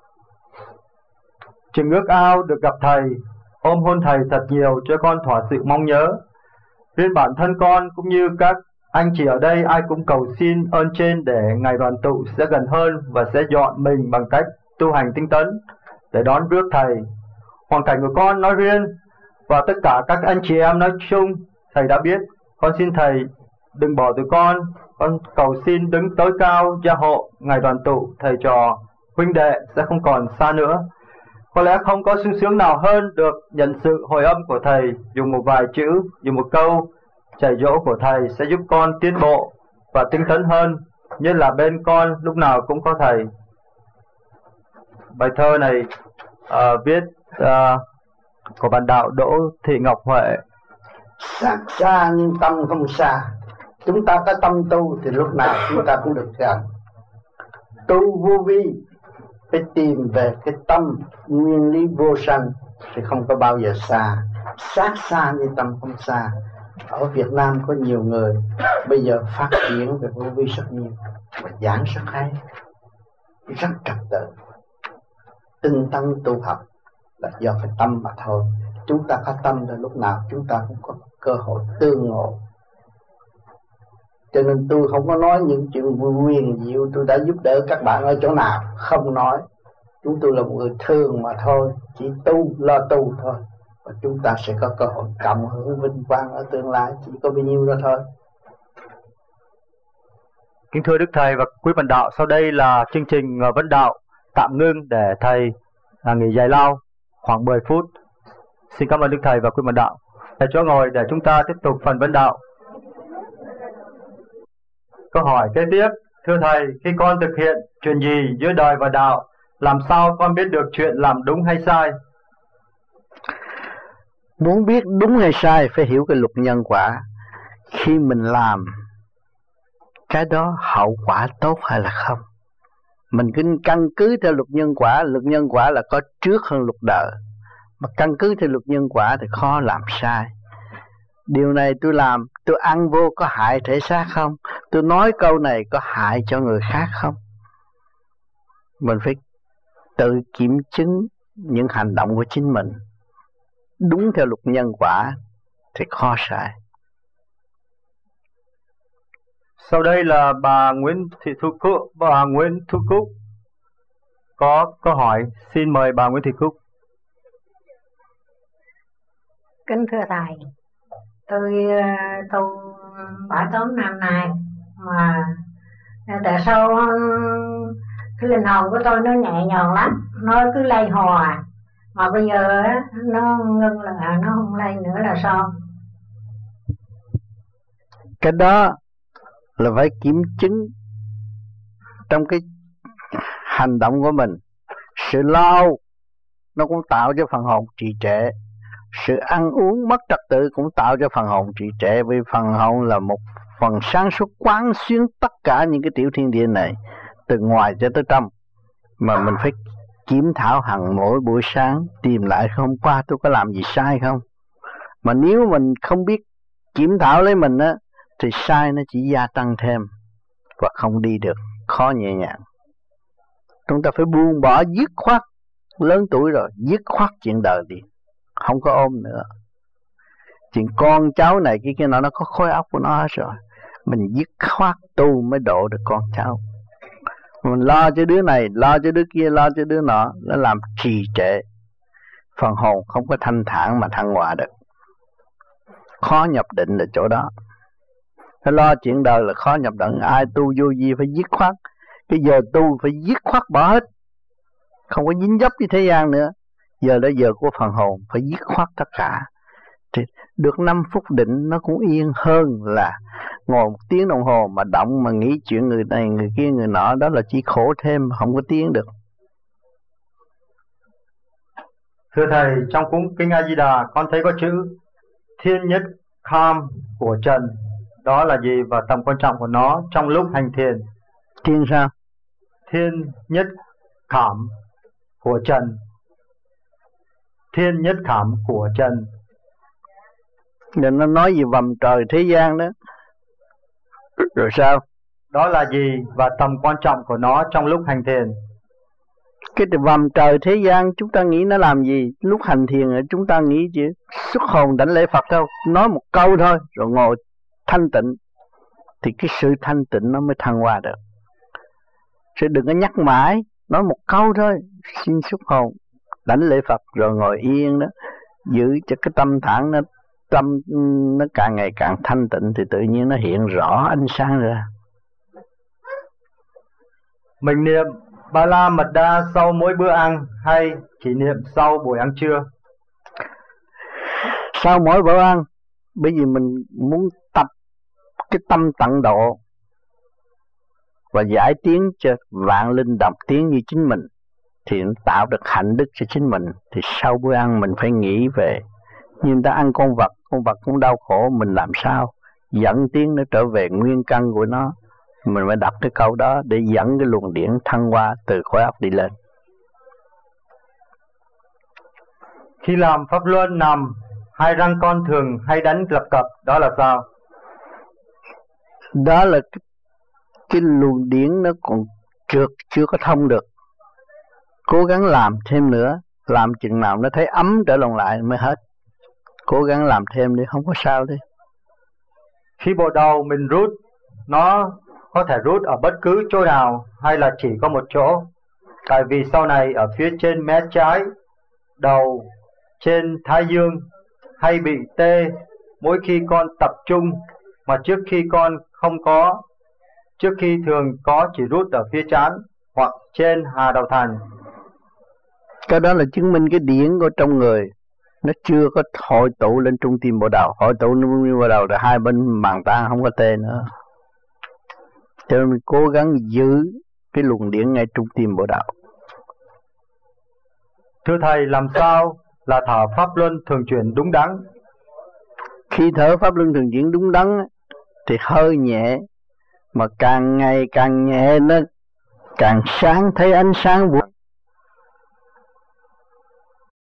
Chừng ước ao được gặp Thầy, ôm hôn Thầy thật nhiều cho con thỏa sự mong nhớ. Riêng bản thân con cũng như các anh chị ở đây ai cũng cầu xin ơn trên để ngày đoàn tụ sẽ gần hơn và sẽ dọn mình bằng cách tu hành tinh tấn để đón rước Thầy. Hoàn cảnh của con nói riêng và tất cả các anh chị em nói chung Thầy đã biết. Con xin Thầy đừng bỏ tụi con. Con cầu xin đứng tối cao gia hộ ngày đoàn tụ Thầy trò huynh đệ sẽ không còn xa nữa. Có lẽ không có sung sướng nào hơn được nhận sự hồi âm của Thầy, dùng một vài chữ, dùng một câu dạy dỗ của Thầy sẽ giúp con tiến bộ và tinh tấn hơn, như là bên con lúc nào cũng có Thầy. Bài thơ này uh, viết uh, của bạn đạo Đỗ Thị Ngọc Huệ. Xa xa nhưng tâm không xa. Chúng ta có tâm tu thì lúc nào chúng ta cũng được gần. Tu vô vi phải tìm về cái tâm nguyên lý vô sanh thì không có bao giờ xa. Sát xa như tâm không xa. Ở Việt Nam có nhiều người bây giờ phát triển về vô vi rất nhiều và giảng rất hay. rất trật tự. Tinh tấn tu học là do cái tâm mà thôi. Chúng ta có tâm là lúc nào chúng ta cũng có cơ hội tương ngộ. Cho nên tôi không có nói những chuyện quyền diệu tôi đã giúp đỡ các bạn ở chỗ nào, không nói. Chúng tôi là một người thường mà thôi, chỉ tu, lo tu thôi. Và chúng ta sẽ có cơ hội cộng hưởng vinh quang ở tương lai, chỉ có bao nhiêu đó thôi. Kính thưa Đức Thầy và quý bạn đạo, sau đây là chương trình vấn đạo tạm ngưng để Thầy à, nghỉ giải lao khoảng mười phút. Xin cảm ơn Đức Thầy và quý bạn đạo. Để chỗ ngồi để chúng ta tiếp tục phần vấn đạo. Câu hỏi kế tiếp: thưa Thầy, khi con thực hiện chuyện gì giữa đời và đạo, làm sao con biết được chuyện làm đúng hay sai? Muốn biết đúng hay sai phải hiểu cái luật nhân quả. Khi mình làm cái đó hậu quả tốt hay là không, mình cứ căn cứ theo luật nhân quả. Luật nhân quả là có trước hơn luật đời, mà căn cứ theo luật nhân quả thì khó làm sai. Điều này tôi làm, tôi ăn vô có hại thể xác không? Tôi nói câu này có hại cho người khác không? Mình phải tự kiểm chứng những hành động của chính mình. Đúng theo luật nhân quả thì khó sai. Sau đây là bà Nguyễn Thị Thu Cúc, bà Nguyễn Thu Cúc có câu hỏi. Xin mời bà Nguyễn Thị Cúc. Kính thưa Thầy, tôi tu bảy tám năm nay mà tại sao cái linh hồn của tôi nó nhẹ nhàng lắm, nó cứ lay hòa, mà bây giờ nó ngưng là nó không lay nữa là sao? Cái đó là phải kiểm chứng trong cái hành động của mình. Sự lo nó cũng tạo cho phần hồn trì trệ, sự ăn uống mất trật tự cũng tạo cho phần hồn trì trệ. Vì phần hồn là một phần sáng suốt quán xuyến tất cả những cái tiểu thiên địa này từ ngoài cho tới trong, mà mình phải kiểm thảo hằng mỗi buổi sáng, tìm lại hôm qua tôi có làm gì sai không. Mà nếu mình không biết kiểm thảo lấy mình á, thì sai nó chỉ gia tăng thêm và không đi được, khó nhẹ nhàng. Chúng ta phải buông bỏ dứt khoát, lớn tuổi rồi dứt khoát chuyện đời đi, không có ôm nữa. Chuyện con cháu này cái kia nọ nó có khối óc của nó hết rồi. Mình dứt khoát tu mới độ được con cháu. Mình lo cho đứa này, lo cho đứa kia, lo cho đứa nọ, nó làm trì trệ, phần hồn không có thanh thản mà thăng hòa được. Khó nhập định là chỗ đó. Phải lo chuyện đời là khó nhập định. Ai tu vô vi phải dứt khoát. Cái giờ tu phải dứt khoát bỏ hết, không có dính dấp với thế gian nữa. Giờ đó giờ của phần hồn, phải dứt khoát tất cả. Thì được năm phút định nó cũng yên hơn là ngồi một tiếng đồng hồ mà động mà nghĩ chuyện người này người kia người nọ. Đó là chỉ khổ thêm, không có tiến được. Thưa Thầy, trong cuốn Kinh A Di Đà con thấy có chữ thiên nhất kham của trần. Đó là gì và tầm quan trọng của nó trong lúc hành thiền? Thiên sao? Thiên nhất khảm của trần. Thiên nhất khảm của trần. Nên nó nói gì vòng trời thế gian đó. Rồi sao? Đó là gì và tầm quan trọng của nó trong lúc hành thiền? Cái vòng trời thế gian chúng ta nghĩ nó làm gì? Lúc hành thiền chúng ta nghĩ chỉ xuất hồn đảnh lễ Phật thôi. Nói một câu thôi rồi ngồi thanh tịnh. Thì cái sự thanh tịnh nó mới thăng hoa được. Chứ đừng có nhắc mãi. Nói một câu thôi, xin xuất hồn đảnh lễ Phật rồi ngồi yên đó. Giữ cho cái tâm thản nó, tâm nó càng ngày càng thanh tịnh thì tự nhiên nó hiện rõ ánh sáng ra. Mình niệm Ba La Mật Đa sau mỗi bữa ăn hay chỉ niệm sau buổi ăn trưa? Sau mỗi bữa ăn, bởi vì mình muốn tập cái tâm tận độ và giải tiến cho vạn linh đồng tiến như chính mình, thì nó tạo được hạnh đức cho chính mình. Thì sau bữa ăn mình phải nghĩ về, nhưng ta ăn con vật, con vật cũng đau khổ, mình làm sao dẫn tiến nó trở về nguyên căn của nó. Mình phải đọc cái câu đó để dẫn cái luồng điển thăng hoa từ khối óc đi lên. Khi làm pháp luân nằm, hai răng con thường hay đánh lập cập, đó là sao? Đó là cái, cái luồng điển nó còn trượt chưa có thông được. Cố gắng làm thêm nữa, làm chừng nào nó thấy ấm trở lòng lại mới hết. Cố gắng làm thêm đi, không có sao đi. Khi bộ đầu mình rút, nó có thể rút ở bất cứ chỗ nào hay là chỉ có một chỗ. Tại vì sau này ở phía trên mé trái, đầu, trên thái dương hay bị tê mỗi khi con tập trung, mà trước khi con không có, trước khi thường có chỉ rút ở phía trán hoặc trên hà đầu thành. Cái đó là chứng minh cái điển của trong người nó chưa có hội tụ lên trung tim bộ đầu. Hội tụ lên trung tim bộ đầu là hai bên bàn tay không có tê nữa. Cho nên mình cố gắng giữ cái luồng điển ngay trung tim bộ đầu. Thưa Thầy, làm sao là thở Pháp Luân thường chuyển đúng đắn? Khi thở Pháp Luân thường chuyển đúng đắn thì hơi nhẹ, mà càng ngày càng nhẹ nó càng sáng, thấy ánh sáng vũ